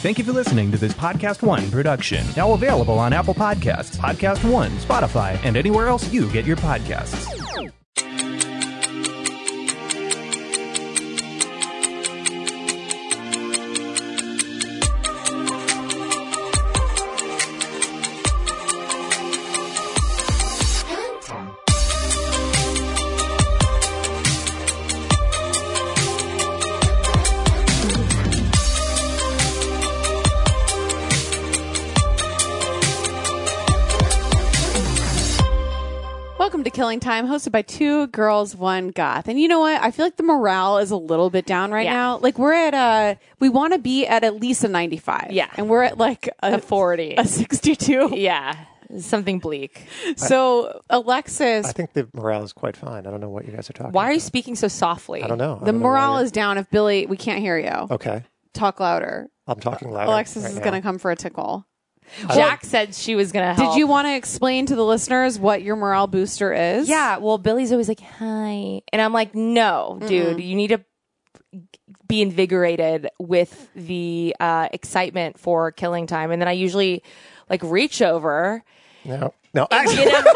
Thank you for listening to this Podcast One production. Now available on Apple Podcasts, Podcast One, Spotify, and anywhere else you get your podcasts. Welcome to Killing Time, hosted by Two Girls, One Goth. And you know what? I feel like the morale is a little bit down right now. Like we're at we want to be at least a 95. Yeah. And we're at like a 40. A 62. Yeah. Something bleak. So Alexis, I think the morale is quite fine. I don't know what you guys are talking Why about. are you speaking so softly? I don't know. I the don't know morale why is down. If Billy, we can't hear you. Okay. Talk louder. I'm talking louder. Alexis right is now. going to come for a tickle. Jack said she was going to help. Did you want to explain to the listeners what your morale booster is? Yeah. Well, Billy's always like, hi. And I'm like, no, dude, you need to be invigorated with the excitement for Killing Time. And then I usually like reach over. No. And get him.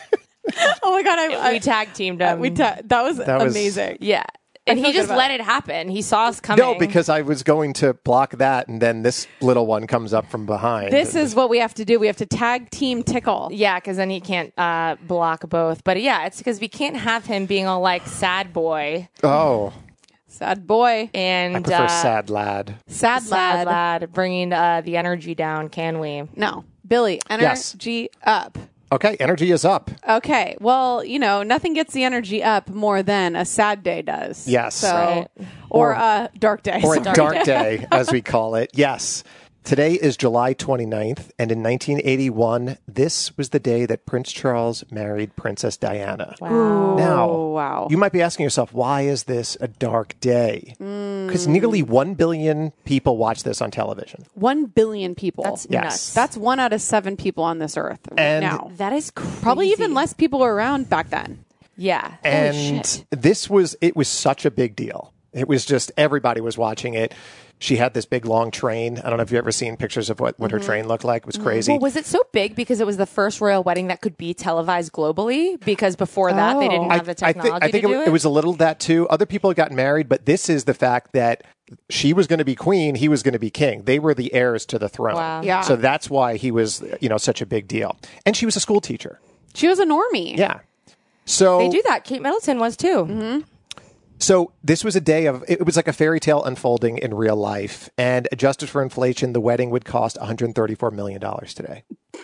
Oh my God. We tag teamed him. That was amazing. Yeah. And feel he good just about let it happen. He saw us coming. No, because I was going to block that, and then this little one comes up from behind. This is what we have to do. We have to tag team tickle. Yeah, because then he can't block both. But yeah, it's because we can't have him being all like sad boy Oh, Sad boy. and I prefer sad lad. Sad sad lad. lad bringing the energy down. Can we? No. Billy, Yes. energy up. Okay, energy is up. Okay. Well, nothing gets the energy up more than a sad day does. Yes. So, Right. or a dark day. Or a Sorry. dark day, as we call it. Yes. Today is July 29th, and in 1981, this was the day that Prince Charles married Princess Diana. Wow. Now, wow. you might be asking yourself, why is this a dark day? Because nearly 1 billion people watch this on television. 1 billion people. That's Yes. nuts. That's 1 out of 7 people on this earth right And- now. That is crazy. Probably even less people were around back then. Yeah. And Holy shit. it was such a big deal. It was just, everybody was watching it. She had this big long train. I don't know if you've ever seen pictures of what her train looked like. It was crazy. Well, was it so big because it was the first royal wedding that could be televised globally? Because before that, they didn't have the technology I think to do it was a little that too. Other people had gotten married, but this is the fact that she was going to be queen, he was going to be king. They were the heirs to the throne. Wow. Yeah. So that's why he was, such a big deal. And she was a school teacher. She was a normie. Yeah. So They do that. Kate Middleton was too. Mm-hmm. So this was a day it was like a fairy tale unfolding in real life. And adjusted for inflation, the wedding would cost $134 million today.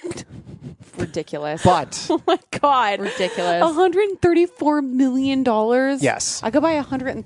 Ridiculous. But Oh my God. Ridiculous. $134 million? Yes. I could buy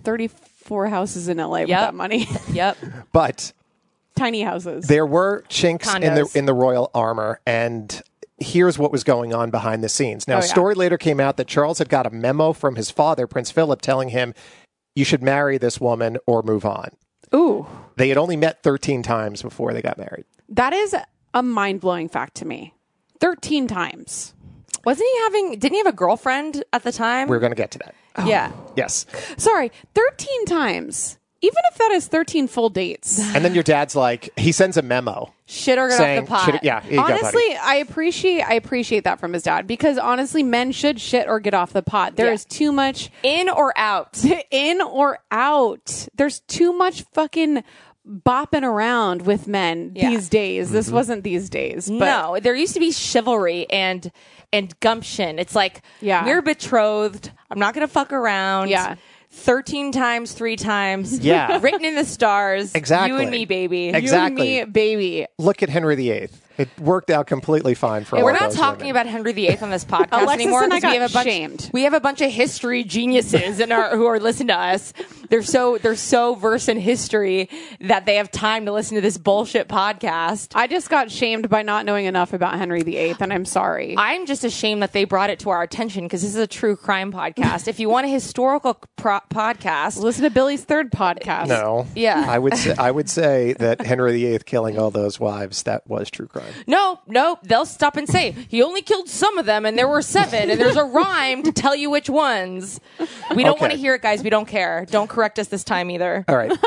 134 houses in LA with Yep. that money. Yep. but Tiny houses. there were chinks Condos. in the royal armor, and here's what was going on behind the scenes. Now, Oh, a yeah. story later came out that Charles had got a memo from his father, Prince Philip, telling him, you should marry this woman or move on. Ooh. They had only met 13 times before they got married. That is a mind-blowing fact to me. 13 times. Didn't he have a girlfriend at the time? We're going to get to that. Yeah. Yes. Sorry, 13 times. Even if that is 13 full dates. And then your dad's like, he sends a memo Shit or get saying, off the pot. yeah, here you go, buddy. Honestly, I appreciate that from his dad because honestly, men should shit or get off the pot. There Yeah. is too much In or out. in or out. There's too much fucking bopping around with men Yeah. these days. Mm-hmm. This wasn't these days. But No, there used to be chivalry and gumption. It's like, Yeah. we're betrothed. I'm not going to fuck around. Yeah. 13 times, 3 times. Yeah. Written in the stars. Exactly. You and me, baby. Exactly. You and me, baby. Look at Henry VIII. It worked out completely fine for all We're not those talking women. about Henry VIII on this podcast Alexis anymore. and I 'cause got shamed. We have a bunch of history geniuses who are listening to us. They're so versed in history that they have time to listen to this bullshit podcast. I just got shamed by not knowing enough about Henry VIII, and I'm sorry. I'm just ashamed that they brought it to our attention because this is a true crime podcast. If you want a historical podcast, Listen to Billy's third podcast. No. Yeah. I would say that Henry VIII killing all those wives, that was true crime. No, they'll stop and say he only killed some of them, and there were 7, and there's a rhyme to tell you which ones. We don't Okay. want to hear it, guys. We don't care. Don't correct correct us this time either. All right.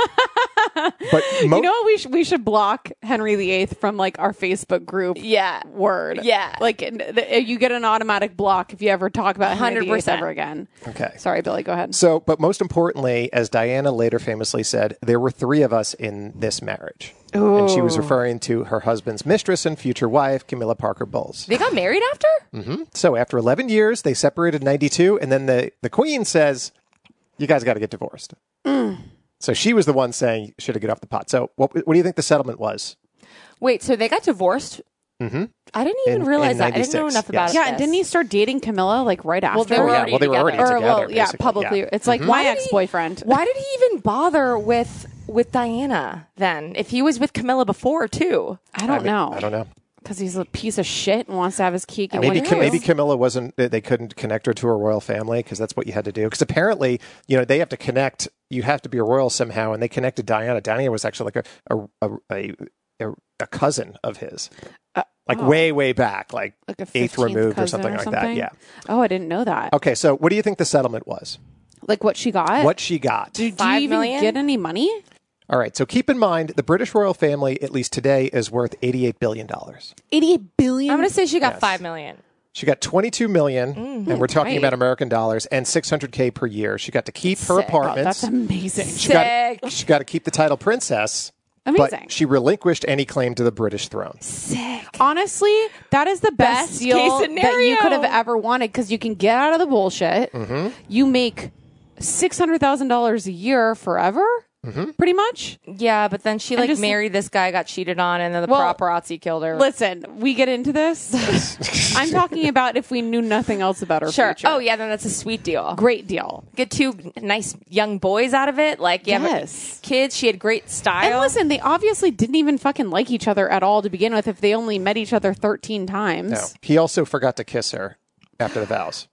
But You know what? We should block Henry VIII from like our Facebook group. Yeah. Word. Yeah. Like you get an automatic block if you ever talk about Henry VIII 100%. ever again. Okay. Sorry, Billy. Go ahead. So, but most importantly, as Diana later famously said, there were 3 of us in this marriage. And she was referring to her husband's mistress and future wife, Camilla Parker Bowles. They got married after? So after 11 years, they separated in 92, and then the queen says, you guys got to get divorced. So she was the one saying, should have get off the pot. So what do you think the settlement was? Wait, so they got divorced? Mm-hmm. I didn't even realize that. I didn't know 96, enough about it. Yeah, and didn't he start dating Camilla like right after? Well, they were already Well, they were already together. together. Or, well, yeah, basically. publicly. Yeah. It's like my ex-boyfriend. Why did he even bother with Diana then? If he was with Camilla before too? I don't know. I don't know. Because he's a piece of shit and wants to have his cake and Maybe eat it too. maybe Camilla wasn't. They couldn't connect her to a royal family because that's what you had to do. Because apparently, they have to connect. You have to be a royal somehow, and they connected Diana. Diana was actually like a cousin of his, way back, like a 8th 15th removed or cousin something like that. Yeah. Oh, I didn't know that. Okay, so what do you think the settlement was? Like what she got? What she got? Do you $5 even million? get any money? All right, so keep in mind the British royal family, at least today, is worth $88 billion. $88 billion. I'm going to say she got Yes. $5 million. She got $22 million, and we're talking great. about American dollars, and $600K per year. She got to keep her Sick. apartments. That's amazing. She got to keep the title princess. Amazing. But she relinquished any claim to the British throne. Sick. Honestly, that is the best Best deal case that scenario. you could have ever wanted because you can get out of the bullshit. Mm-hmm. You make $600,000 a year forever, pretty much. Yeah, but then she just- married this guy, got cheated on, and then the Well, paparazzi killed her. Listen, we get into this. I'm talking about if we knew nothing else about her Sure. future. Oh, yeah, then that's a sweet deal. Great deal. Get 2 nice young boys out of it. Like, yeah, Yes. kids. She had great style. And listen, they obviously didn't even fucking like each other at all to begin with if they only met each other 13 times. No. He also forgot to kiss her after the vows.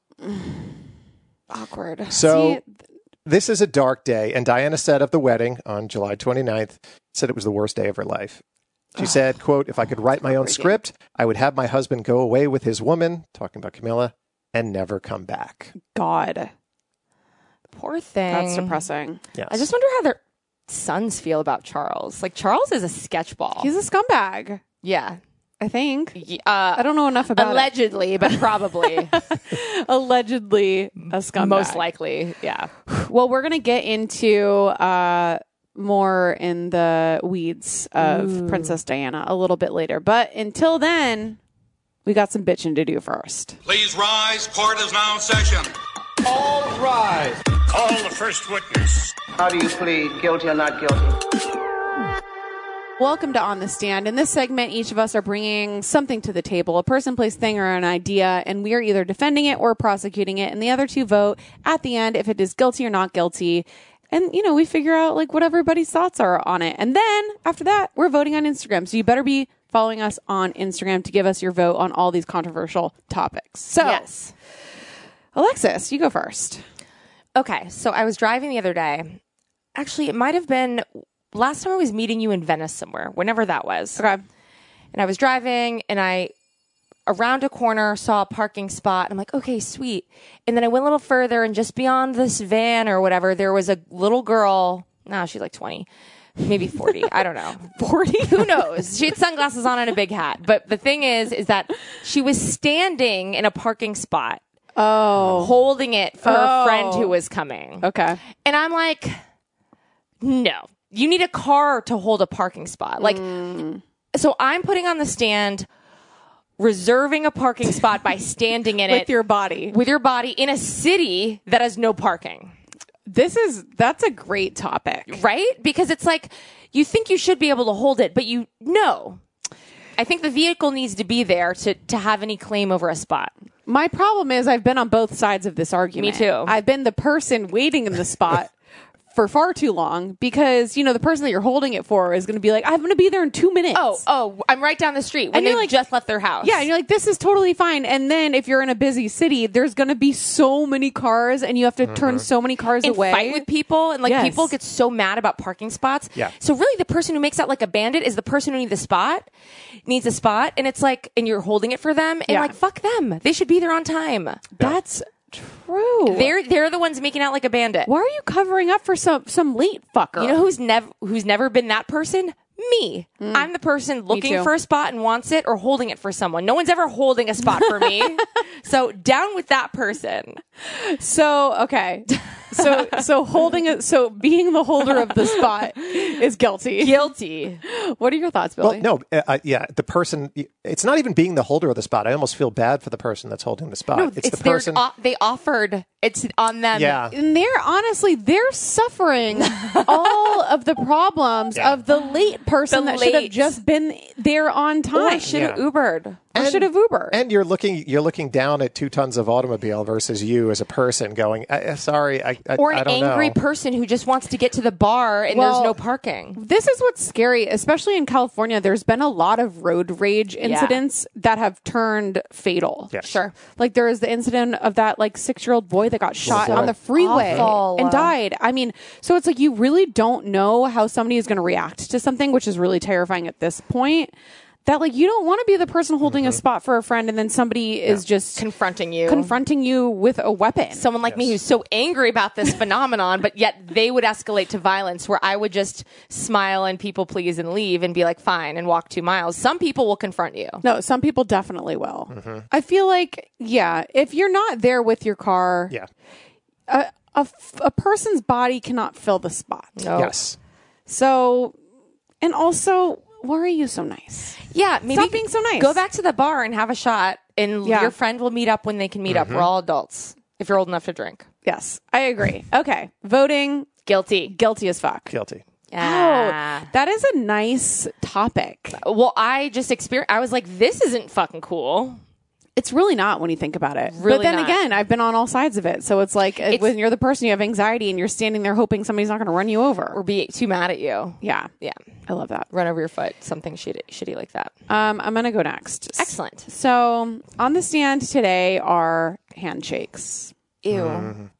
Awkward. So See, this is a dark day, and Diana said of the wedding on July 29th, said it was the worst day of her life. She said, quote, if I could write my own script, I would have my husband go away with his woman, talking about Camilla, and never come back. God, Poor thing. that's depressing. Yes. I just wonder how their sons feel about Charles. Like, Charles is a sketchball. He's a scumbag, yeah. I think. I don't know enough about it. Allegedly, but probably. Allegedly a scumbag. Most likely, yeah. Well, we're going to get into more in the weeds of Princess Diana a little bit later. But until then, we got some bitching to do first. Please rise. Court is now in session. All rise. Call the first witness. How do you plead, guilty or not guilty? Welcome to On the Stand. In this segment, each of us are bringing something to the table, a person, place, thing, or an idea, and we are either defending it or prosecuting it, and the other two vote at the end if it is guilty or not guilty. And, we figure out like what everybody's thoughts are on it. And then after that, we're voting on Instagram. So you better be following us on Instagram to give us your vote on all these controversial topics. So, Yes. Alexis, you go first. Okay, so I was driving the other day. Actually, it might have been last time I was meeting you in Venice somewhere, whenever that was. Okay. And I was driving and I, around a corner, saw a parking spot. And I'm like, okay, sweet. And then I went a little further and just beyond this van or whatever, there was a little girl. No, she's like 20, maybe 40. I don't know. 40? Who knows? She had sunglasses on and a big hat. But the thing is that she was standing in a parking spot. Oh. Holding it for her friend who was coming. Okay. And I'm like, no, you need a car to hold a parking spot. Like, so I'm putting on the stand, reserving a parking spot by standing in it With your body. with your body in a city that has no parking. That's a great topic. Right? Because it's like, you think you should be able to hold it, but no. I think the vehicle needs to be there to have any claim over a spot. My problem is I've been on both sides of this argument. Me too. I've been the person waiting in the spot for far too long because, the person that you're holding it for is going to be like, I'm going to be there in 2 minutes. Oh, I'm right down the street when And you're they like- just left their house. Yeah, and you're like, this is totally fine. And then if you're in a busy city, there's going to be so many cars and you have to turn so many cars and away. fight with people, and like Yes. people get so mad about parking spots. Yeah. So really, the person who makes out like a bandit is the person who needs a spot, and it's like, and you're holding it for them, and Yeah. like fuck them. They should be there on time. true. They're the ones making out like a bandit. Why are you covering up for some late fucker? You know who's never been that person? Me. I'm the person looking too. for a spot and wants it or holding it for someone. No one's ever holding a spot for me. So down with that person. So, okay. So being the holder of the spot is guilty. Guilty. What are your thoughts, Billy? Well, no, yeah, the person, it's not even being the holder of the spot. I almost feel bad for the person that's holding the spot. No, it's the person. they offered. It's on them. Yeah. And they're suffering all of the problems of the late person that should have just been there on time. Or should have Ubered. Or should have Ubered. And you're looking down at 2 tons of automobile versus you as a person going, sorry, I Or an don't angry know. person who just wants to get to the bar and there's no parking. This is what's scary, especially in California. There's been a lot of road rage incidents that have turned fatal. Yes. Sure. Like there was the incident of that 6-year-old boy that got shot boy. on the freeway Awful. and died. I mean, so it's like you really don't know how somebody is going to react to something, which is really terrifying at this point. That you don't want to be the person holding a spot for a friend and then somebody is just Confronting you with a weapon. Someone like me who's so angry about this phenomenon, but yet they would escalate to violence where I would just smile and people please and leave and be like, fine, and walk 2 miles. Some people will confront you. No, some people definitely will. I feel like, if you're not there with your car, a person's body cannot fill the spot. No. Yes. So, and also, why are you so nice? Yeah, maybe Stop being so nice. Go back to the bar and have a shot, and Yeah. your friend will meet up when they can meet up. We're all adults if you're old enough to drink. Yes, I agree. Okay, voting Guilty. as fuck. Guilty. Ah. Oh, that is a nice topic. Well, I just experienced. I was like, this isn't fucking cool. It's really not when you think about it. Really but then not. again, I've been on all sides of it. So it's like when you're the person, you have anxiety and you're standing there hoping somebody's not going to run you over. Or be too mad at you. Yeah. Yeah. I love that. Run over your foot. Something shitty like that. I'm going to go next. Excellent. So on the stand today are handshakes. Ew.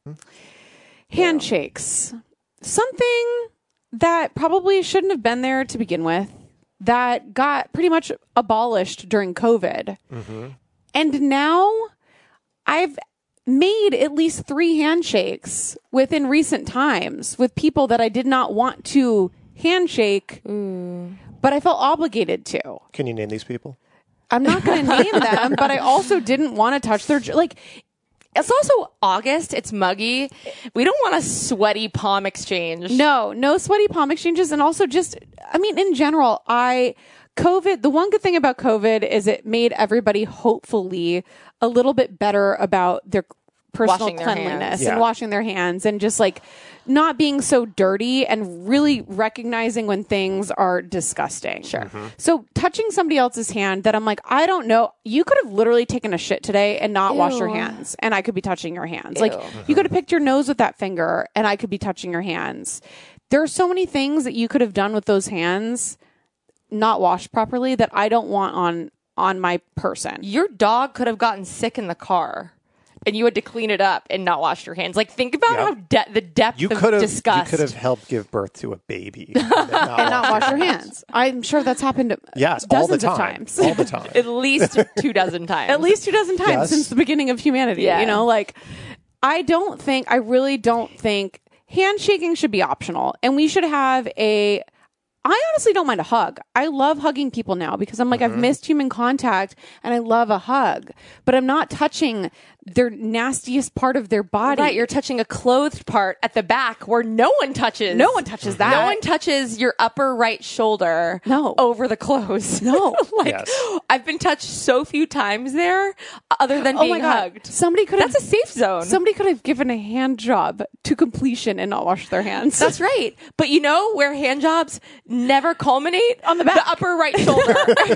Handshakes. Something that probably shouldn't have been there to begin with, that got pretty much abolished during COVID. And now I've made at least 3 handshakes within recent times with people that I did not want to handshake, but I felt obligated to. Can you name these people? I'm not going to name them, but I also didn't want to touch their, It's also August. It's muggy. We don't want a sweaty palm exchange. no sweaty palm exchanges. And also in general, COVID, the one good thing about COVID is it made everybody hopefully a little bit better about their personal Washing their cleanliness hands. and washing their hands and just not being so dirty and really recognizing when things are disgusting. Sure. So touching somebody else's hand that I'm like, I don't know, you could have literally taken a shit today and not washed your hands and I could be touching your hands. Ew. You could have picked your nose with that finger and I could be touching your hands. There are so many things that you could have done with those hands not washed properly that I don't want on my person. Your dog could have gotten sick in the car and you had to clean it up and not wash your hands. Think about how the depth of disgust. You could have helped give birth to a baby and not wash your hands. I'm sure that's happened Yes, all the dozens of time. times. All the time. At least 2 dozen times. At least 2 dozen times Yes. since the beginning of humanity. Yeah. I really don't think handshaking should be optional. And we should have I honestly don't mind a hug. I love hugging people now because I'm like, I've missed human contact and I love a hug, but I'm not touching their nastiest part of their body. Right, you're touching a clothed part at the back where no one touches. No one touches that. No one touches your upper right shoulder. No. Over the clothes. No. Yes. I've been touched so few times there other than Oh being my God. hugged. Somebody could That's a safe zone. Somebody could have given a hand job to completion and not washed their hands. That's right. But you know where hand jobs never culminate? On the back. The upper right shoulder.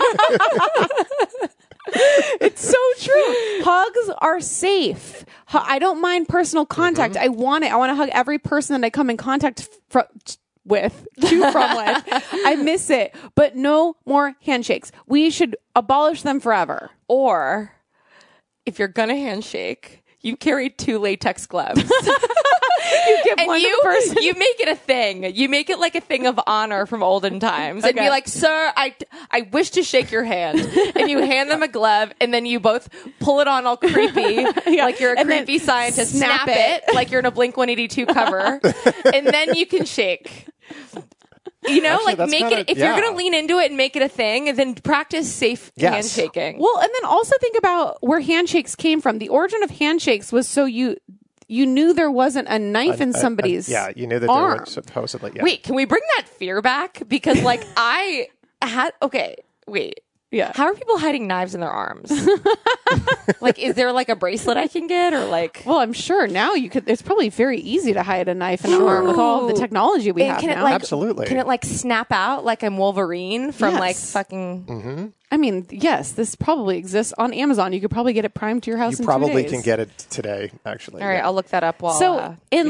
It's so true. Hugs are safe. I don't mind personal contact. I want it. I want to hug every person that I come in contact with. I miss it. But no more handshakes. We should abolish them forever. Or if you're going to handshake, you carry 2 latex gloves. You give And one to the person. you make it a thing. You make it like a thing of honor from olden times. And be like, sir, I wish to shake your hand. And you hand them a glove, and then you both pull it on all creepy, like you're a And then creepy scientist. snap Snap it like you're in a Blink-182 cover. And then you can shake. You know, Actually, like that's make kinda- it, if you're yeah. going to lean into it and make it a thing, then practice safe Yes. handshaking. Well, and then also think about where handshakes came from. The origin of handshakes was so you knew there wasn't a knife in somebody's yeah, you knew that arm. there were supposedly. Yeah. Wait, can we bring that fear back? Because like Yeah. how are people hiding knives in their arms? Like, is there like a bracelet I can get, or like? Well, I'm sure now you could. It's probably very easy to hide a knife in an arm with all of the technology we And have can it now. like Absolutely. Can it like snap out like I'm Wolverine from Yes. like fucking? I mean, yes, this probably exists on Amazon. You could probably get it primed to your house. You in 2 probably days. can get it today, actually. All right, Yeah. I'll look that up while. So we take a break.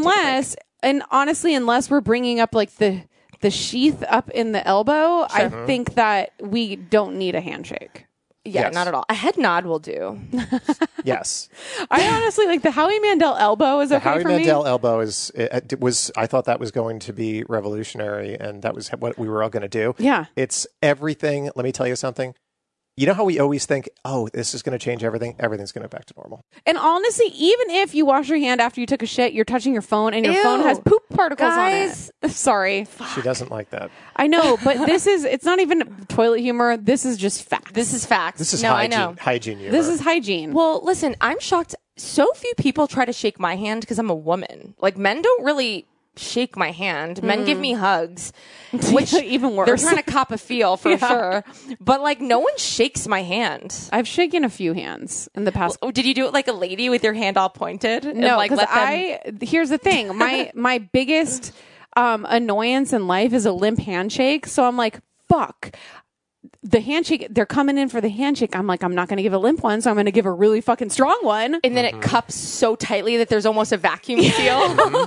unless we're bringing up like the sheath up in the elbow, I think that we don't need a handshake. yeah, Yes. not at all. A head nod will do. Yes. I honestly like the Howie Mandel elbow is okay Howie for Mandel me. elbow was I thought that was going to be revolutionary, and that was what we were all going to do. Yeah. It's everything. Let me tell you something. You know how we always think, oh, this is going to change everything? Everything's going to go back to normal. And honestly, even if you wash your hand after you took a shit, you're touching your phone and your Ew. phone has poop particles Guys. on it. Sorry. She doesn't like that. I know, but it's not even toilet humor. This is just fact. This is facts. This is no, hygiene. I know. Hygiene humor. This is hygiene. Well, listen, I'm shocked. So few people try to shake my hand because I'm a woman. Like, men don't really shake my hand. Men give me hugs, which Even worse. They're trying to cop a feel for sure. But like, no one shakes my hand. I've shaken a few hands in the past. Oh, did you do it like a lady with your hand all pointed? And, No, like, because let them- here's the thing. My biggest annoyance in life is a limp handshake. So I'm like, fuck. The handshake, they're coming in for the handshake. I'm like, I'm not going to give a limp one, so I'm going to give a really fucking strong one. And then it cups so tightly that there's almost a vacuum seal.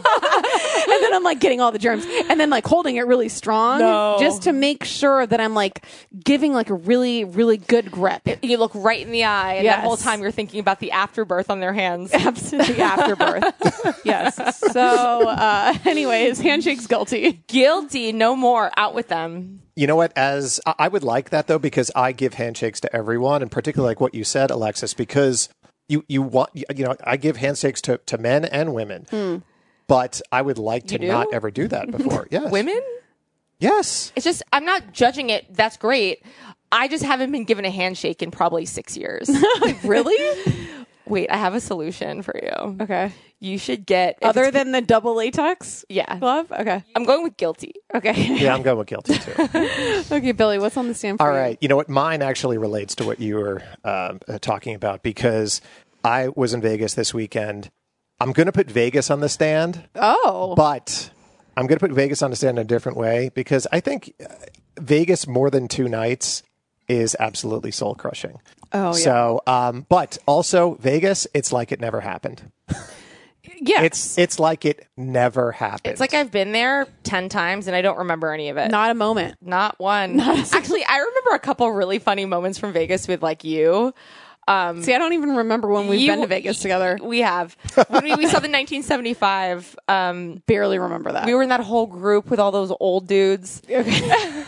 And then I'm like getting all the germs and then like holding it really strong just to make sure that I'm like giving like a really, really good grip. You look right in the eye, and Yes. that whole time you're thinking about the afterbirth on their hands. Absolutely afterbirth. Yes. So, anyways, handshake's guilty. Guilty, no more. Out with them. You know what? As I would like that though, because I give handshakes to everyone, and particularly like what you said, Alexis, because you want, you know, I give handshakes to men and women, but I would like to do? not ever do that before. Yes, Women? Yes. It's just, I'm not judging it. That's great. I just haven't been given a handshake in probably 6 years. Really? Wait, I have a solution for you. Okay. You should get, if Other it's- than the double latex yeah. glove? Okay. I'm going with guilty. Okay. Yeah, I'm going with guilty too. Okay, Billy, what's on the stand for All you? right. You know what? Mine actually relates to what you were talking about, because I was in Vegas this weekend. I'm going to put Vegas on the stand, Oh. but I'm going to put Vegas on the stand in a different way, because I think Vegas more than 2 nights is absolutely soul crushing. Oh, yeah. So, but also Vegas, it's like it never happened. Yes. It's like it never happened. It's like I've been there 10 times and I don't remember any of it. Not a moment. Not one. Actually, I remember a couple really funny moments from Vegas with like you. See, I don't even remember when we've been to Vegas together. We have. When we saw the 1975. Barely remember that. We were in that whole group with all those old dudes. Okay.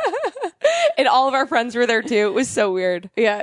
And all of our friends were there too. It was so weird. Yeah.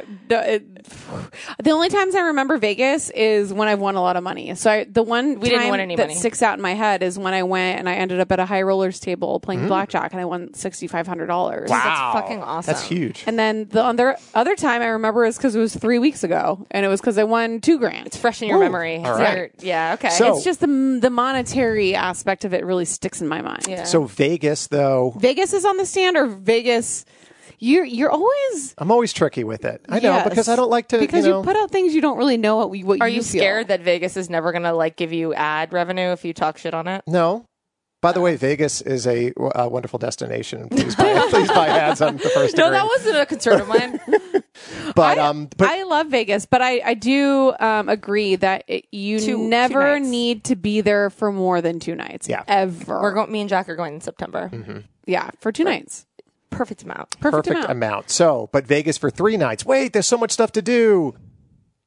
The only times I remember Vegas is when I've won a lot of money. So the one We didn't time win any that money. sticks out in my head is when I went and I ended up at a high rollers table playing blackjack and I won $6,500. wow, That's fucking awesome. That's huge. And then the other time I remember is because it was 3 weeks ago and it was because I won $2,000. It's fresh in your memory. all right. Yeah, okay. So- It's just the monetary aspect of it really sticks in my mind. Yeah. So Vegas, though, Vegas is on the stand, or Vegas? You're always I'm always tricky with it. I know, Yes. because I don't like to. because you you put out things you don't really know what Are you you feel. scared that Vegas is never going to like give you ad revenue if you talk shit on it? No. By the way, Vegas is a wonderful destination. Please buy ads on the first No, degree. that wasn't a concern of mine. But I love Vegas, but I do agree that you Two never nights. need to be there for more than 2 nights. Yeah. Ever. Me and Jack are going in September. Yeah, for 2 nights. Perfect amount. Perfect perfect amount. amount. So, but Vegas for 3 nights. Wait, there's so much stuff to do.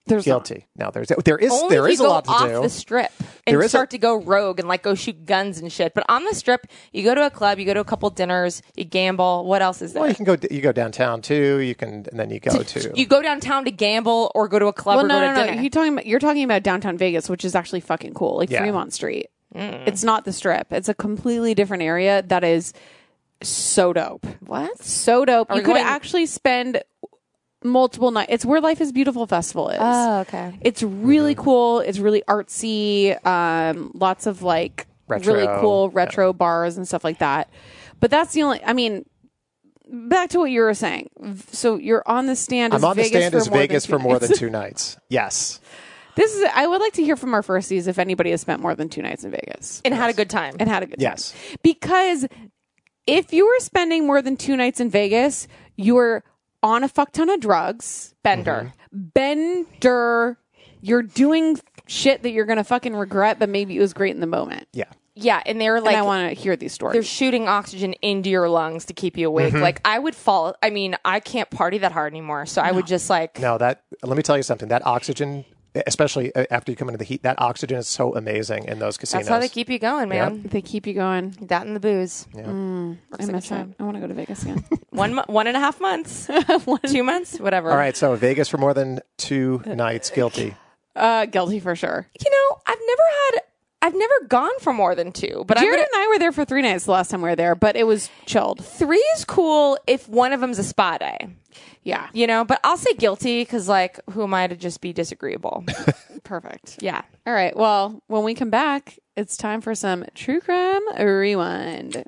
There's guilty. No, there is Only there if is you a go lot to off do. the strip There and is start to go rogue and like go shoot guns and shit. But on the strip, you go to a club, you go to a couple dinners, you gamble. What else is there? Well, you go downtown too. You can, and then you go to. You go downtown to gamble or go to a club or go to dinner. You're talking about downtown Vegas, which is actually fucking cool, like Yeah. Fremont Street. It's not the strip. It's a completely different area that is so dope. What? So dope. Are You we could going- actually spend multiple nights. It's where Life is Beautiful Festival is. Oh, okay. It's really cool. It's really artsy. Lots of like Retro. really cool retro bars and stuff like that. But that's the only. I mean, back to what you were saying. So you're on the stand. I'm as on the Vegas stand for as more Vegas than for 2 more than nights. 2 nights. Yes. This is. I would like to hear from our firsties if anybody has spent more than 2 nights in Vegas And had a good time. and had a good time. Yes. Because if you were spending more than 2 nights in Vegas, you were on a fuck ton of drugs. Bender. Bender. You're doing shit that you're gonna fucking regret, but maybe it was great in the moment. Yeah. Yeah, and they were like, and I want to hear these stories. they're shooting oxygen into your lungs to keep you awake. Like, I would fall. I mean, I can't party that hard anymore. So I would just like, No, let me tell you something. That oxygen, especially after you come into the heat, that oxygen is so amazing in those casinos. that's how they keep you going, man. They keep you going. That and the booze. I miss it. I want to go to Vegas again. 1.5 months, 2 months, whatever. All right, so Vegas for more than 2 nights, guilty. Guilty for sure. You know, I've never gone for more than 2, but Jared and I were there for 3 nights the last time we were there, but it was chilled. 3 is cool if one of them's a spa day. Yeah. You know, but I'll say guilty because, like, who am I to just be disagreeable? Perfect. Yeah. All right. Well, when we come back, it's time for some True Crime Rewind.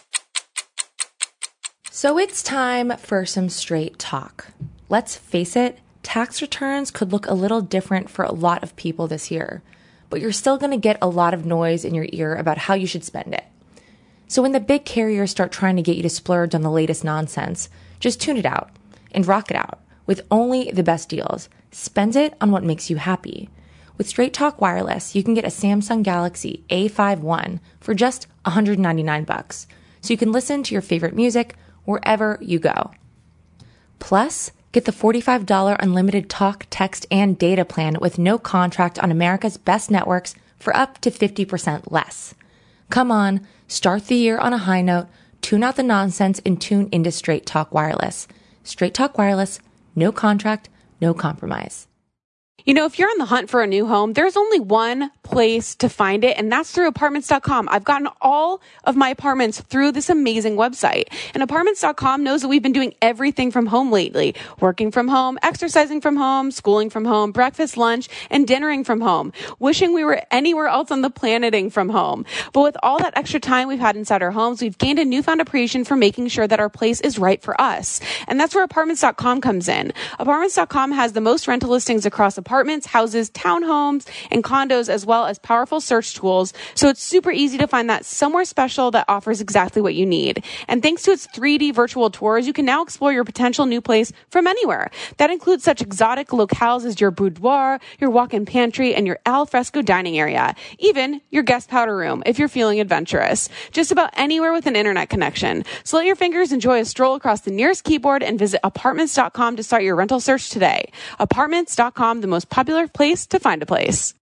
So it's time for some straight talk. Let's face it, tax returns could look a little different for a lot of people this year, but you're still going to get a lot of noise in your ear about how you should spend it. So when the big carriers start trying to get you to splurge on the latest nonsense, just tune it out and rock it out with only the best deals. Spend it on what makes you happy. With Straight Talk Wireless, you can get a Samsung Galaxy A51 for just $199, so you can listen to your favorite music wherever you go. Plus, get the $45 unlimited talk, text, and data plan with no contract on America's best networks for up to 50% less. Come on, start the year on a high note, tune out the nonsense, and tune into Straight Talk Wireless. Straight Talk Wireless, no contract, no compromise. You know, if you're on the hunt for a new home, there's only one place to find it, and that's through apartments.com. I've gotten all of my apartments through this amazing website. And apartments.com knows that we've been doing everything from home lately. Working from home, exercising from home, schooling from home, breakfast, lunch, and dinnering from home. Wishing we were anywhere else on the planeting from home. But with all that extra time we've had inside our homes, we've gained a newfound appreciation for making sure that our place is right for us. And that's where apartments.com comes in. Apartments.com has the most rental listings across apartments, houses, townhomes, and condos, as well as powerful search tools. So it's super easy to find that somewhere special that offers exactly what you need. And thanks to its 3D virtual tours, you can now explore your potential new place from anywhere. That includes such exotic locales as your boudoir, your walk-in pantry, and your al fresco dining area. Even your guest powder room, if you're feeling adventurous. Just about anywhere with an internet connection. So let your fingers enjoy a stroll across the nearest keyboard and visit apartments.com to start your rental search today. Apartments.com, the most popular place to find a place.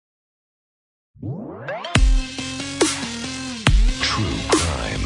True crime.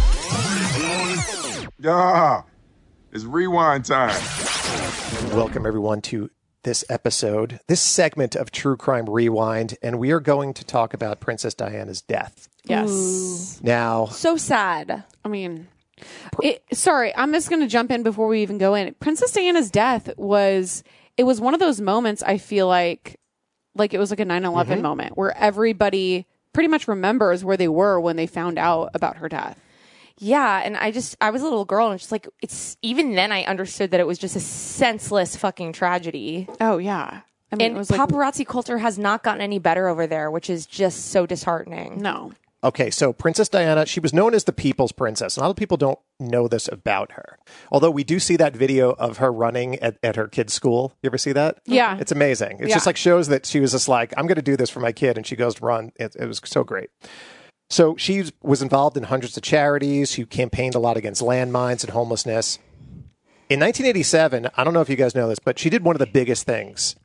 Yeah, it's rewind time. Welcome, everyone, to this episode, this segment of True Crime Rewind, and we are going to talk about Princess Diana's death. Yes. Now, So sad. I mean, sorry, I'm just going to jump in before we even go in. Princess Diana's death was one of those moments, I feel like it was like a 9/11 moment where everybody pretty much remembers where they were when they found out about her death. Yeah, and I was a little girl, and just like, it's even then I understood that it was just a senseless fucking tragedy. Oh, yeah. I mean, And it was like, paparazzi culture has not gotten any better over there, which is just so disheartening. no. okay, so Princess Diana, she was known as the People's Princess. A lot of people don't know this about her. Although we do see that video of her running at her kid's school. You ever see that? Yeah. It's amazing. It's Yeah. just like shows that she was just like, I'm going to do this for my kid. And she goes to run. It was so great. So she was involved in hundreds of charities. She campaigned a lot against landmines and homelessness. In 1987, I don't know if you guys know this, but she did one of the biggest things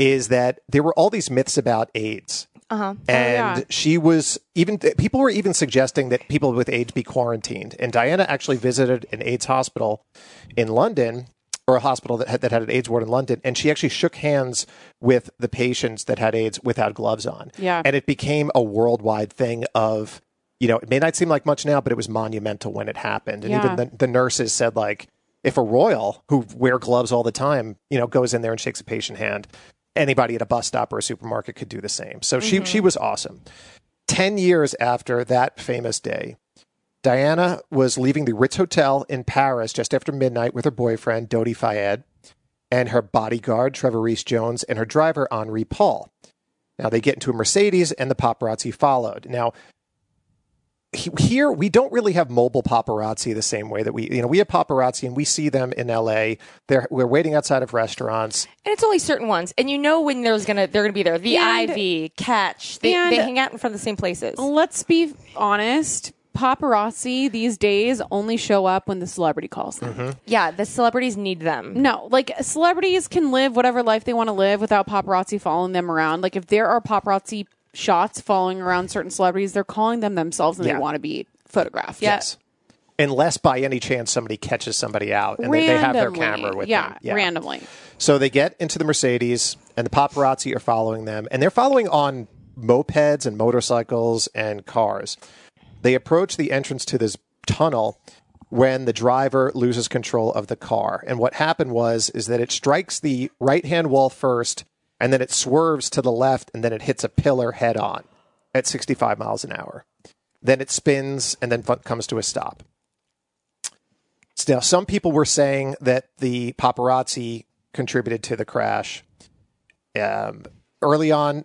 is that there were all these myths about AIDS. And she was people were even suggesting that people with AIDS be quarantined. And Diana actually visited an AIDS hospital in London, or a hospital that had an AIDS ward in London. And she actually shook hands with the patients that had AIDS without gloves on. Yeah. And it became a worldwide thing of, it may not seem like much now, but it was monumental when it happened. And even the nurses said, like, if a royal who wear gloves all the time, goes in there and shakes a patient hand, anybody at a bus stop or a supermarket could do the same. So she was awesome. 10 years after that famous day, Diana was leaving the Ritz Hotel in Paris just after midnight with her boyfriend, Dodi Fayed, and her bodyguard, Trevor Rees-Jones, and her driver, Henri Paul. Now, they get into a Mercedes, and the paparazzi followed. Now, here, we don't really have mobile paparazzi the same way that we have paparazzi and we see them in LA. We're waiting outside of restaurants. And it's only certain ones. And when they're going to be there. The Ivy, Catch, they hang out in front of the same places. Let's be honest. Paparazzi these days only show up when the celebrity calls them. Yeah, the celebrities need them. No, like celebrities can live whatever life they want to live without paparazzi following them around. Like if there are paparazzi shots following around certain celebrities, they're calling them themselves and they want to be photographed. Yes. Unless by any chance somebody catches somebody out and they have their camera with them. Yeah, randomly. So they get into the Mercedes and the paparazzi are following them, and they're following on mopeds and motorcycles and cars. They approach the entrance to this tunnel when the driver loses control of the car. And what happened is that it strikes the right-hand wall first, and then it swerves to the left, and then it hits a pillar head on at 65 miles an hour. Then it spins, and then comes to a stop. Now, some people were saying that the paparazzi contributed to the crash. Early on,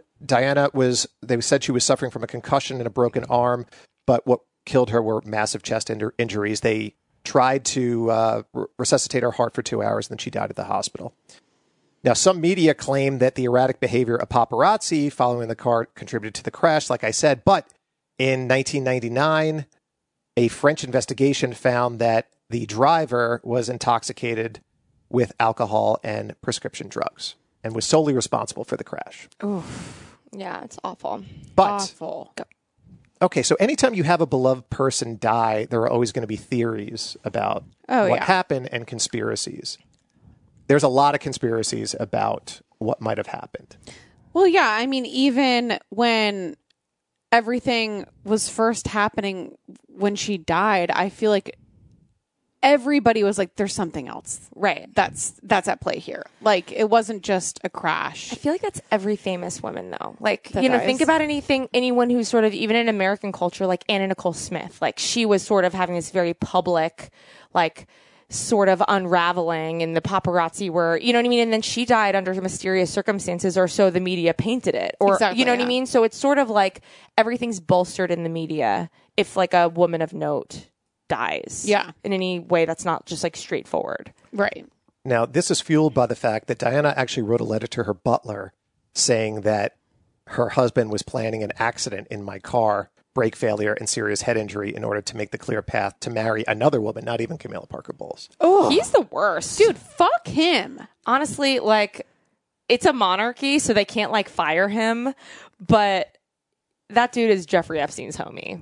they said she was suffering from a concussion and a broken arm, but what killed her were massive chest injuries. They tried to resuscitate her heart for 2 hours, and then she died at the hospital. Now, some media claim that the erratic behavior of paparazzi following the car contributed to the crash, like I said. But in 1999, a French investigation found that the driver was intoxicated with alcohol and prescription drugs and was solely responsible for the crash. Oof. Yeah, it's awful. But, awful. Okay, so anytime you have a beloved person die, there are always going to be theories about what happened and conspiracies. There's a lot of conspiracies about what might have happened. Well, yeah. I mean, even when everything was first happening when she died, I feel like everybody was like, there's something else. Right. That's at play here. Like, it wasn't just a crash. I feel like that's every famous woman, though. Like, That think about anyone who's sort of, even in American culture, like Anna Nicole Smith. Like, she was sort of having this very public, like, sort of unraveling, and the paparazzi were, you know what I mean? And then she died under mysterious circumstances, or so the media painted it. Or, exactly, you know what I mean? So it's sort of like everything's bolstered in the media if, like, a woman of note dies. Yeah. In any way that's not just, like, straightforward. Right. Now, this is fueled by the fact that Diana actually wrote a letter to her butler saying that her husband was planning an accident in my car, brake failure, and serious head injury in order to make the clear path to marry another woman, not even Camilla Parker Bowles. Oh, he's the worst. Dude, fuck him. Honestly, like, it's a monarchy, so they can't, like, fire him, but that dude is Jeffrey Epstein's homie.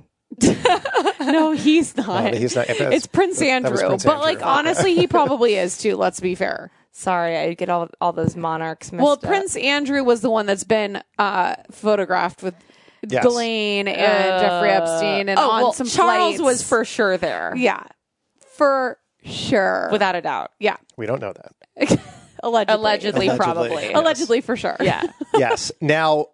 No, he's not. No, he's not. It's Prince Andrew. But, like, honestly, he probably is, too. Let's be fair. Sorry, I get all those monarchs mixed up. Prince Andrew was the one that's been photographed with Ghislaine and Jeffrey Epstein and on some Charles flights. was for sure there. Yeah. For sure. Without a doubt. Yeah. We don't know that. Allegedly. Probably. Yes. Allegedly, for sure. Yeah. Yes. Now,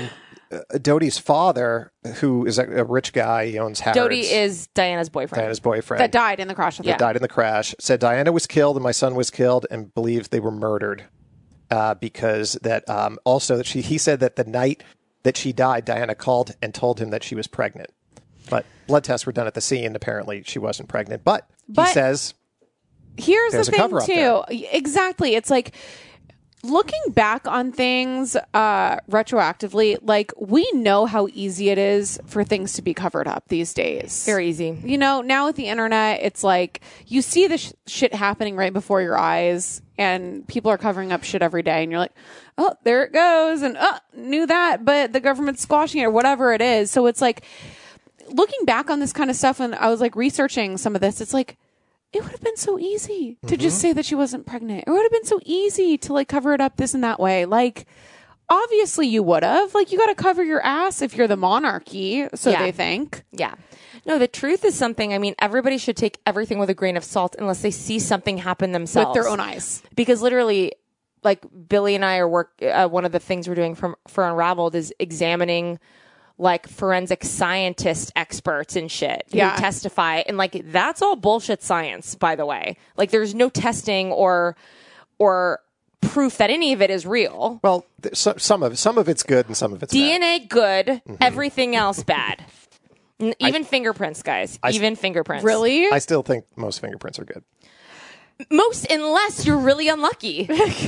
Dodi's father, who is a rich guy, he owns Harrods. Dodi is Diana's boyfriend. Diana's boyfriend. That died in the crash. Died in the crash. Said Diana was killed and my son was killed, and believed they were murdered because that also that he said that the night that she died, Diana called and told him that she was pregnant. But blood tests were done at the scene. Apparently, she wasn't pregnant. But he says, here's the there's a thing, cover-up too. Exactly. It's like, looking back on things retroactively, like, we know how easy it is for things to be covered up these days. Very easy. You know, now with the internet, it's like you see the shit happening right before your eyes, and people are covering up shit every day, and you're like, oh, there it goes, and knew that, but the government's squashing it, or whatever it is. So it's like, looking back on this kind of stuff, and I was like researching some of this, it's like, it would have been so easy to just say that she wasn't pregnant. It would have been so easy to like cover it up this and that way. Like, obviously you would have. Like, you got to cover your ass if you're the monarchy, so they think. Yeah. No, the truth is something, I mean, everybody should take everything with a grain of salt unless they see something happen themselves. With their own eyes. Because literally, like, Billy and I are one of the things we're doing for Unraveled is examining like forensic scientist experts and shit who testify. And like, that's all bullshit science, by the way. Like, there's no testing or proof that any of it is real. Well, some of it's good and some of it's DNA bad. good, everything else bad. Even fingerprints, guys. Even fingerprints. Really? I still think most fingerprints are good. Most, unless you're really unlucky.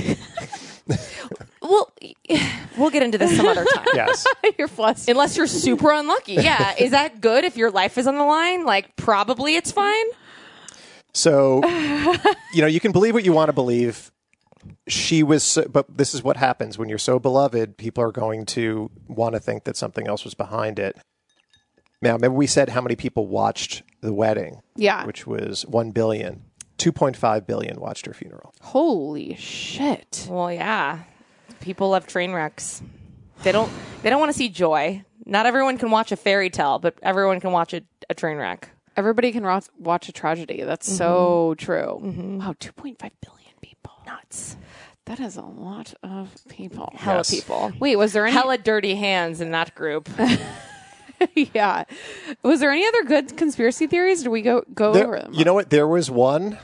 Well, we'll get into this some other time. Yes. You're flustered. Unless you're super unlucky. Yeah. Is that good if your life is on the line? Like, probably it's fine. So, you know, you can believe what you want to believe. She was, but this is what happens when you're so beloved, people are going to want to think that something else was behind it. Now, remember we said how many people watched the wedding? Yeah. Which was 1 billion. 2.5 billion watched her funeral. Holy shit. Well, yeah. People love train wrecks. They don't want to see joy. Not everyone can watch a fairy tale, but everyone can watch a train wreck. Everybody can watch a tragedy. That's so true. Wow, 2.5 billion people. Nuts. That is a lot of people. Hella people. Wait, was there any... Hella dirty hands in that group. Yeah. Was there any other good conspiracy theories? Did we go over them? You know what? There was one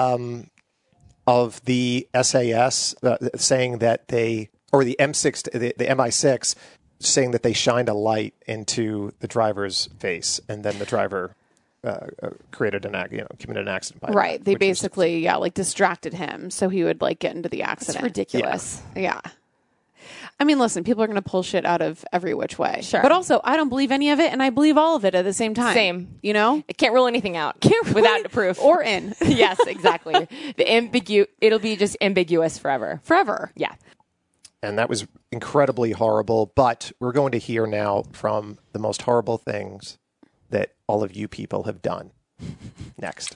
of the SAS saying that they, or the M6, the MI6, saying that they shined a light into the driver's face, and then the driver committed an accident by right. that, They basically, like distracted him so he would like get into the accident. It's ridiculous. Yeah. I mean, listen, people are going to pull shit out of every which way. Sure. But also, I don't believe any of it, and I believe all of it at the same time. Same. You know? It can't rule anything out without the proof. Or in. Yes, exactly. It'll be just ambiguous forever. Forever. Yeah. And that was incredibly horrible. But we're going to hear now from the most horrible things that all of you people have done. Next.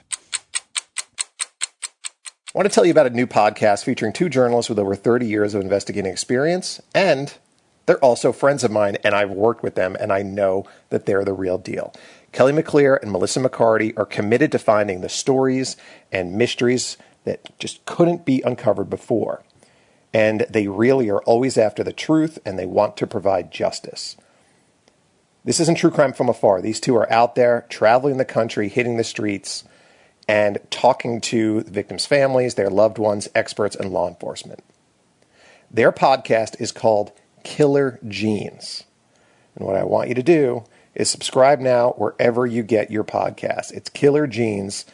I want to tell you about a new podcast featuring two journalists with over 30 years of investigating experience, and they're also friends of mine, and I've worked with them, and I know that they're the real deal. Kelly McClear and Melissa McCarty are committed to finding the stories and mysteries that just couldn't be uncovered before. And they really are always after the truth, and they want to provide justice. This isn't true crime from afar. These two are out there, traveling the country, hitting the streets, and talking to the victims' families, their loved ones, experts, and law enforcement. Their podcast is called Killer Genes. And what I want you to do is subscribe now wherever you get your podcasts. It's Killer Genes,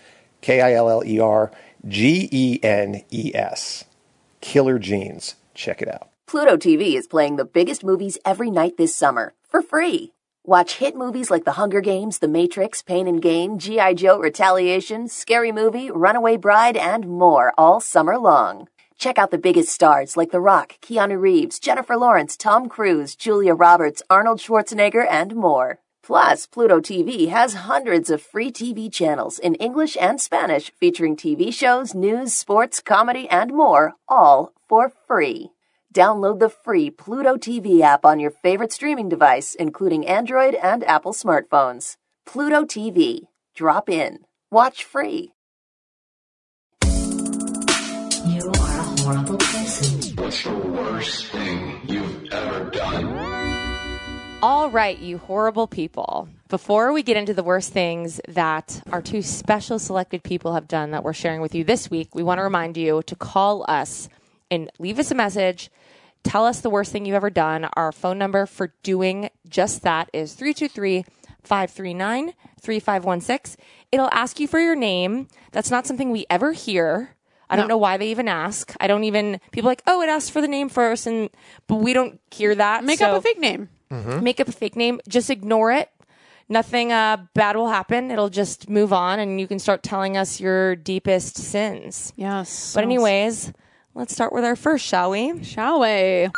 KillerGenes. Killer Genes. Check it out. Pluto TV is playing the biggest movies every night this summer for free. Watch hit movies like The Hunger Games, The Matrix, Pain and Gain, G.I. Joe, Retaliation, Scary Movie, Runaway Bride, and more all summer long. Check out the biggest stars like The Rock, Keanu Reeves, Jennifer Lawrence, Tom Cruise, Julia Roberts, Arnold Schwarzenegger, and more. Plus, Pluto TV has hundreds of free TV channels in English and Spanish featuring TV shows, news, sports, comedy, and more, all for free. Download the free Pluto TV app on your favorite streaming device, including Android and Apple smartphones. Pluto TV. Drop in. Watch free. You are a horrible person. What's the worst thing you've ever done? All right, you horrible people. Before we get into the worst things that our two special selected people have done that we're sharing with you this week, we want to remind you to call us and leave us a message. Tell us the worst thing you've ever done. Our phone number for doing just that is 323-539-3516. It'll ask you for your name. That's not something we ever hear I don't know why they even ask. People are like, oh, it asks for the name first, but we don't hear that. Make up a fake name. Make up a fake name. Just ignore it. Nothing bad will happen. It'll just move on, and you can start telling us your deepest sins. Yes. But anyways, let's start with our first, shall we? Shall we?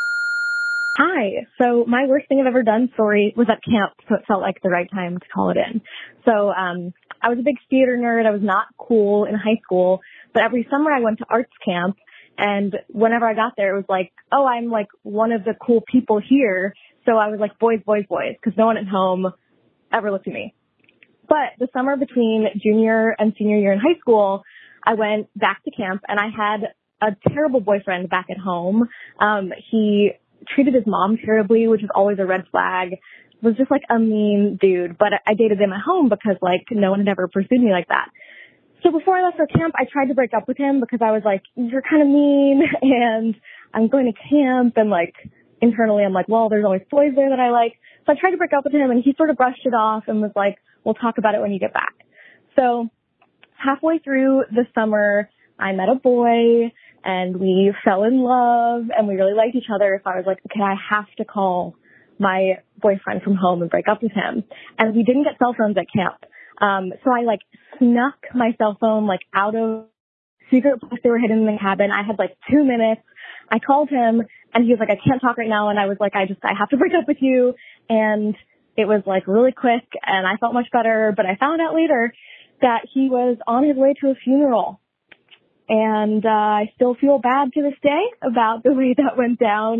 Hi. So my worst thing I've ever done story was at camp, so it felt like the right time to call it in. So I was a big theater nerd. I was not cool in high school, but every summer I went to arts camp, and whenever I got there, it was like, oh, I'm like one of the cool people here. So I was like, boys, boys, boys, because no one at home ever looked at me. But the summer between junior and senior year in high school, I went back to camp, and I had a terrible boyfriend back at home. He treated his mom terribly, which is always a red flag. Was just like a mean dude, but I dated him at home because like no one had ever pursued me like that. So before I left for camp, I tried to break up with him because I was like, you're kind of mean and I'm going to camp, and like internally I'm like, well, there's always boys there that I like. So I tried to break up with him, and he sort of brushed it off and was like, we'll talk about it when you get back. So halfway through the summer, I met a boy and we fell in love and we really liked each other. So I was like, okay, I have to call my boyfriend from home and break up with him. And we didn't get cell phones at camp. So I like snuck my cell phone like out of secret place they were hidden in the cabin. I had like 2 minutes. I called him and he was like, I can't talk right now. And I was like, I have to break up with you. And it was like really quick and I felt much better. But I found out later that he was on his way to a funeral. And I still feel bad to this day about the way that went down.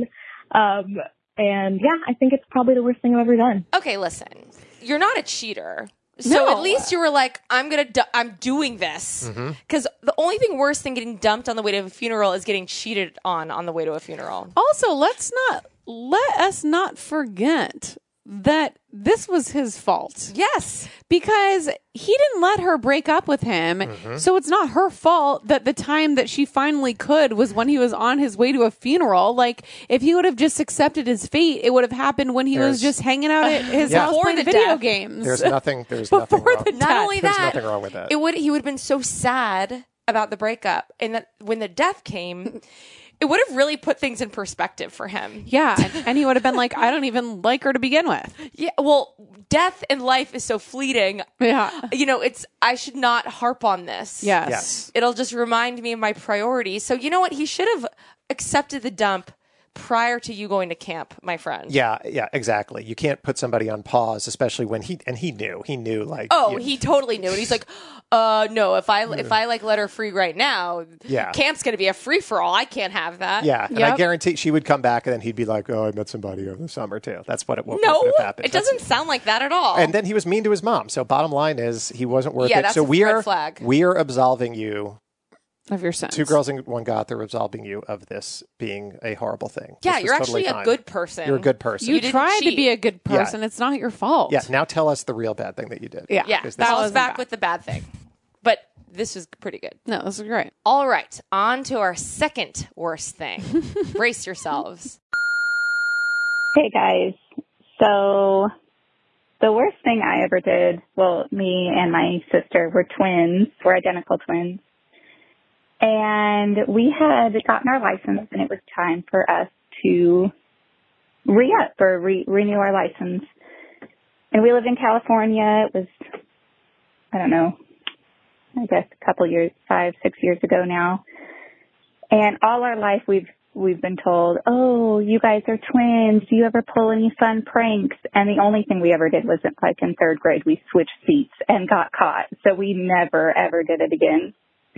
And yeah, I think it's probably the worst thing I've ever done. Okay, listen. You're not a cheater. So at least you were like, I'm doing this. Because the only thing worse than getting dumped on the way to a funeral is getting cheated on the way to a funeral. Also, let us not forget that this was his fault. Yes. Because he didn't let her break up with him. So it's not her fault that the time that she finally could was when he was on his way to a funeral. Like, if he would have just accepted his fate, it would have happened when he was just hanging out at his house playing video games. There's nothing wrong. Not only There's that, nothing wrong with that. he would have been so sad about the breakup, and that when the death came, it would have really put things in perspective for him. Yeah, and he would have been like, I don't even like her to begin with. Yeah, well, death in life is so fleeting. Yeah. I should not harp on this. Yes. It'll just remind me of my priorities. So you know what? He should have accepted the dump prior to you going to camp, my friend. Yeah, exactly. You can't put somebody on pause, especially when he knew like. Oh, he totally knew it. He's like, no, if I like let her free right now, camp's going to be a free for all. I can't have that. Yeah, and I guarantee she would come back and then he'd be like, oh, I met somebody over the summer too. That's what would have happened. It doesn't sound like that at all. And then he was mean to his mom. So bottom line is he wasn't worth it. That's so a red flag. We are absolving you. Of your sins. 2 girls and 1 God, they're absolving you of this being a horrible thing. Yeah, you're actually a good person. You're a good person. You tried to be a good person. It's not your fault. Yeah, now tell us the real bad thing that you did. Yeah, that was back with the bad thing. But this is pretty good. No, this is great. All right, on to our second worst thing. Brace yourselves. Hey, guys. So the worst thing I ever did, well, me and my sister were twins. We're identical twins. And we had gotten our license, and it was time for us to re-up or renew our license. And we lived in California. It was, I don't know, I guess a couple years, 5-6 years ago now. And all our life we've been told, oh, you guys are twins. Do you ever pull any fun pranks? And the only thing we ever did was like in 3rd grade, we switched seats and got caught. So we never, ever did it again.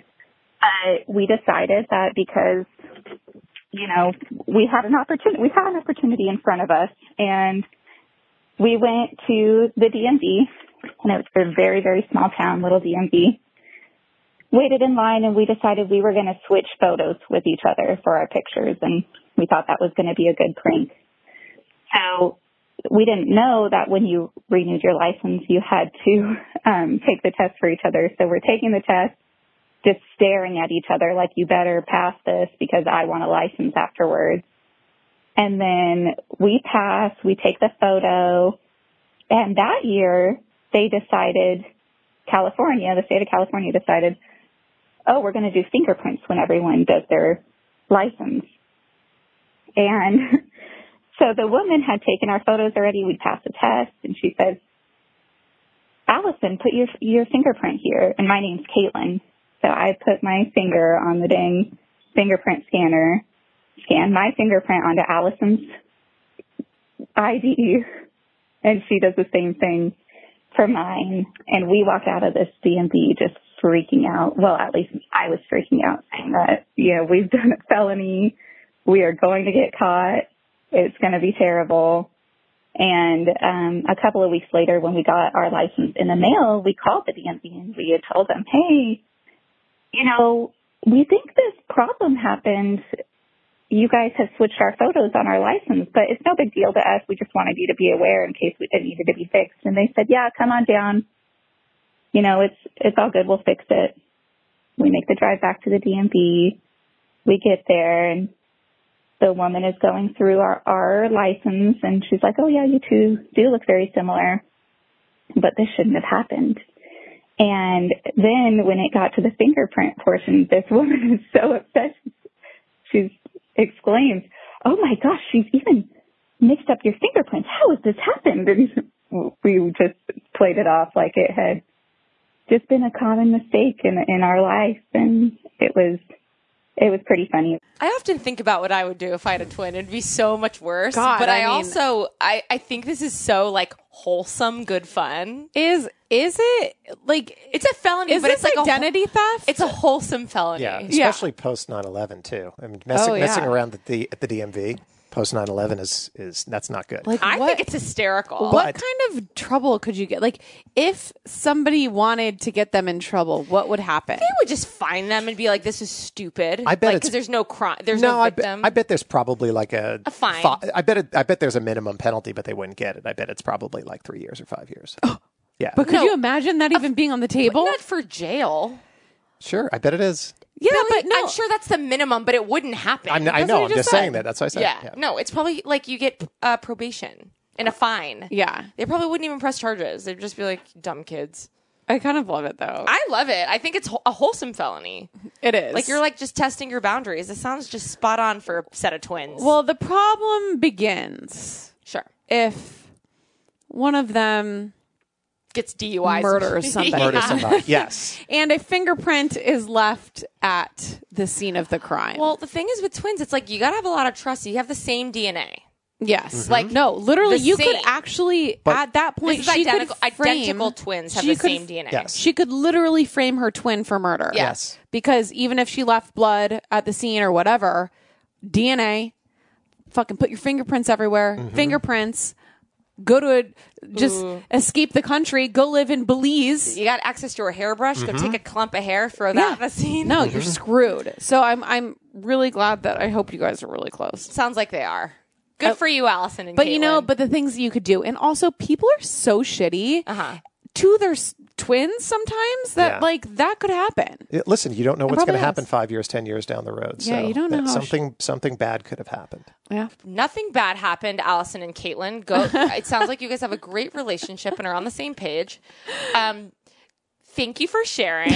We decided that because, we had an opportunity in front of us, and we went to the DMV, and it was a very, very small town, little DMV, waited in line, and we decided we were going to switch photos with each other for our pictures, and we thought that was going to be a good prank. So we didn't know that when you renewed your license, you had to take the test for each other. So we're taking the test, just staring at each other like, you better pass this because I want a license afterwards. And then we pass, we take the photo. And that year, they decided, the state of California decided, oh, we're going to do fingerprints when everyone does their license. And so the woman had taken our photos already. We passed the test, and she said, Allison, put your fingerprint here. And my name's Caitlin. So I put my finger on the dang fingerprint scanner, scanned my fingerprint onto Allison's ID, and she does the same thing for mine. And we walked out of this DMV just freaking out. Well, at least I was freaking out, saying that, we've done a felony. We are going to get caught. It's going to be terrible. And a couple of weeks later, when we got our license in the mail, we called the DMV and we had told them, hey, we think this problem happened. You guys have switched our photos on our license, but it's no big deal to us. We just wanted you to be aware in case it needed to be fixed. And they said, yeah, come on down. It's all good. We'll fix it. We make the drive back to the DMV. We get there, and the woman is going through our license, and she's like, oh, yeah, you two do look very similar, but this shouldn't have happened. And then when it got to the fingerprint portion, this woman is so upset. She exclaims, oh, my gosh, she's even mixed up your fingerprints. How has this happened? And we just played it off like it had just been a common mistake in our life, and it was pretty funny. I often think about what I would do if I had a twin. It'd be so much worse. God, but I think this is so like wholesome, good fun. Is it like it's a felony? Is but this it's like identity theft? It's a wholesome felony. Yeah, especially post 9/11 too. I mean, messing around at the DMV post 9/11 is that's not good. Like, I think it's hysterical. What kind of trouble could you get? Like, if somebody wanted to get them in trouble, what would happen? They would just find them and be like, "This is stupid." I bet because there's no crime. There's no victim. I bet there's probably like a fine. I bet there's a minimum penalty, but they wouldn't get it. I bet it's probably like 3 years or 5 years. Yeah, but could you imagine that even being on the table? Not for jail. Sure, I bet it is. Yeah, really? but no. I'm sure that's the minimum, but it wouldn't happen. I know. I'm just saying that. That's what I said. Yeah. No, it's probably like you get probation and a fine. Yeah. They probably wouldn't even press charges. They'd just be like, dumb kids. I kind of love it, though. I love it. I think it's a wholesome felony. It is. Like, you're like just testing your boundaries. It sounds just spot on for a set of twins. Well, the problem begins. Sure. If one of them gets DUI, murders somebody. Murder somebody. Yes. And a fingerprint is left at the scene of the crime. Well, the thing is with twins, it's like you got to have a lot of trust. You have the same DNA. Yes. Mm-hmm. Like, no, literally, The you same. could actually, at that point, This is she identical, could frame, identical twins have she the could- same DNA. Yes. She could literally frame her twin for murder. Yes. Because even if she left blood at the scene or whatever, DNA, fucking put your fingerprints everywhere, fingerprints, go to escape the country, go live in Belize. You got access to a hairbrush, go take a clump of hair, throw that in the scene. No, you're screwed. So I'm really glad that I hope you guys are really close. Sounds like they are. Good for you, Allison and But Caitlin. but the things you could do, and also people are so shitty to their twins sometimes that that could happen. Listen, you don't know what's going to probably happen has. 5 years, 10 years down the road. Yeah, so you don't know how something bad could have happened. Yeah. Nothing bad happened, Allison and Caitlin. It sounds like you guys have a great relationship and are on the same page. Thank you for sharing.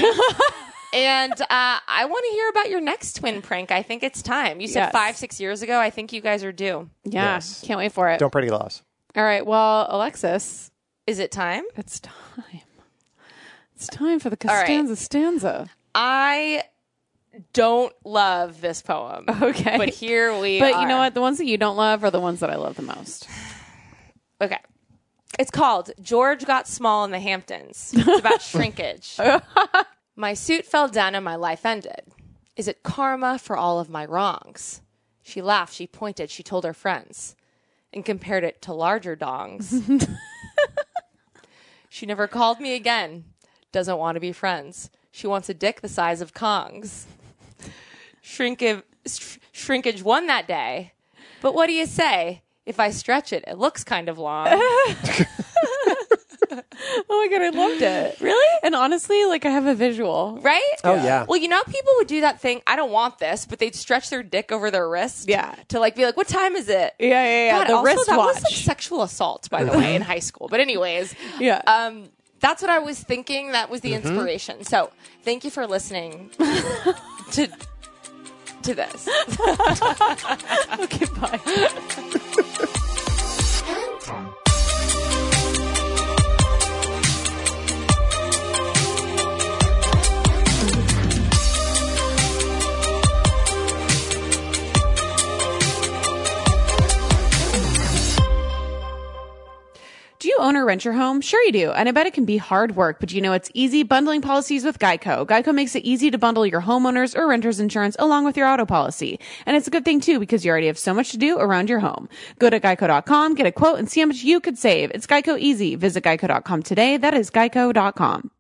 And I want to hear about your next twin prank. I think it's time. You said 5-6 years ago. I think you guys are due. Yeah. Yes. Can't wait for it. Don't pretty loss. All right. Well, Alexis, Is it time? it's time. It's time for the Costanza stanza. I don't love this poem. Okay. But here we But are. you know what? The ones that you don't love are the ones that I love the most. Okay. It's called George Got Small in the Hamptons. It's about shrinkage. My suit fell down and my life ended. Is it karma for all of my wrongs? She laughed, she pointed, she told her friends, and compared it to larger dongs. She never called me again. Doesn't want to be friends. She wants a dick the size of Kong's. Shrinkage won that day. But what do you say? If I stretch it, it looks kind of long. Oh my God, I loved it. Really? And honestly, like I have a visual. Right? Oh, yeah. Well, you know, people would do that thing. I don't want this, but they'd stretch their dick over their wrist. Yeah. To like be like, what time is it? Yeah. God, The also, that was wristwatch. like sexual assault, by the way, in high school. But anyways. Yeah. That's what I was thinking. That was the inspiration. So thank you for listening to this. Okay, bye. Do you own or rent your home? Sure you do. And I bet it can be hard work, but you know it's easy bundling policies with Geico. Geico makes it easy to bundle your homeowners or renters insurance along with your auto policy. And it's a good thing too because you already have so much to do around your home. Go to geico.com, get a quote, and see how much you could save. It's Geico easy. Visit geico.com today. That is geico.com.